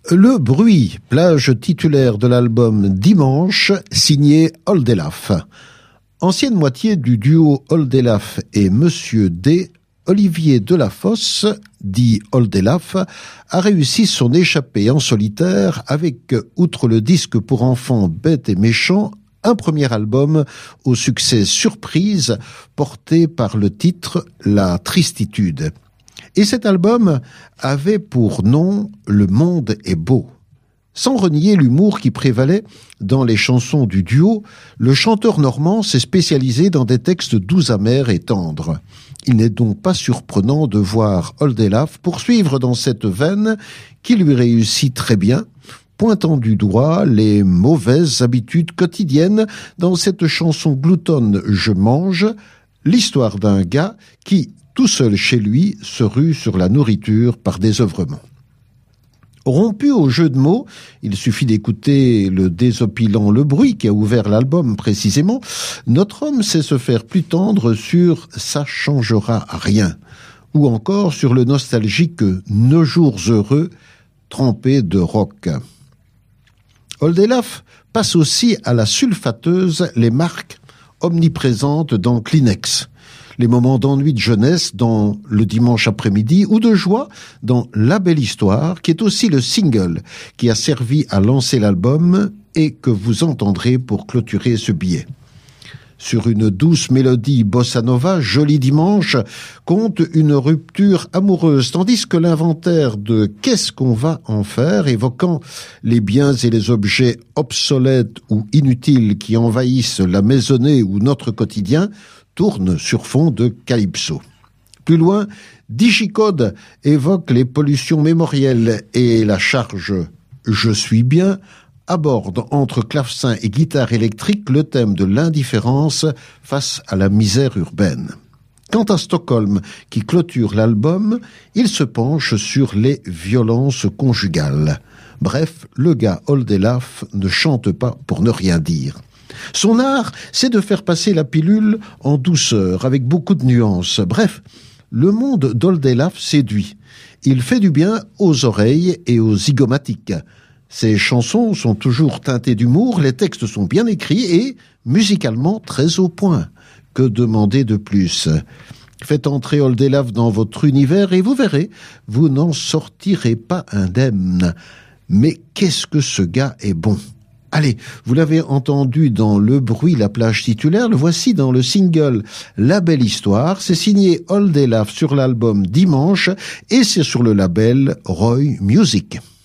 Le bruit, plage titulaire de l'album Dimanche, signé Oldelaf. Ancienne moitié du duo Oldelaf et Monsieur D, Olivier Delafosse, dit Oldelaf, a réussi son échappée en solitaire avec, outre le disque pour enfants Bête et Méchant, un premier album au succès surprise porté par le titre La Tristitude. Et cet album avait pour nom Le monde est beau. Sans renier l'humour qui prévalait dans les chansons du duo, le chanteur normand s'est spécialisé dans des textes doux, amers et tendres. Il n'est donc pas surprenant de voir Oldelaf poursuivre dans cette veine qui lui réussit très bien, pointant du doigt les mauvaises habitudes quotidiennes dans cette chanson gloutonne « Je mange », l'histoire d'un gars qui, tout seul chez lui, se rue sur la nourriture par désœuvrement. Rompu au jeu de mots, il suffit d'écouter le désopilant Le Bruit qui a ouvert l'album précisément, notre homme sait se faire plus tendre sur « Ça changera rien » ou encore sur le nostalgique « Nos jours heureux » trempé de rock. Oldelaf passe aussi à la sulfateuse les marques omniprésentes dans Kleenex, les moments d'ennui de jeunesse dans Le Dimanche après-midi ou de joie dans La Belle Histoire, qui est aussi le single qui a servi à lancer l'album et que vous entendrez pour clôturer ce billet. Sur une douce mélodie bossa nova, Joli Dimanche compte une rupture amoureuse, tandis que l'inventaire de Qu'est-ce qu'on va en faire, évoquant les biens et les objets obsolètes ou inutiles qui envahissent la maisonnée ou notre quotidien, tourne sur fond de calypso. Plus loin, Digicode évoque les pollutions mémorielles et la charge « Je suis bien » aborde entre clavecin et guitare électrique le thème de l'indifférence face à la misère urbaine. Quant à Stockholm, qui clôture l'album, il se penche sur les violences conjugales. Bref, le gars Oldelaf ne chante pas pour ne rien dire. Son art, c'est de faire passer la pilule en douceur, avec beaucoup de nuances. Bref, le monde d'Oldelaf séduit. Il fait du bien aux oreilles et aux zygomatiques. Ses chansons sont toujours teintées d'humour, les textes sont bien écrits et musicalement très au point. Que demander de plus ? Faites entrer Oldelaf dans votre univers et vous verrez, vous n'en sortirez pas indemne. Mais qu'est-ce que ce gars est bon ? Allez, vous l'avez entendu dans Le Bruit, la plage titulaire, le voici dans le single La Belle Histoire. C'est signé Oldelaf sur l'album Dimanche et c'est sur le label Roy Music.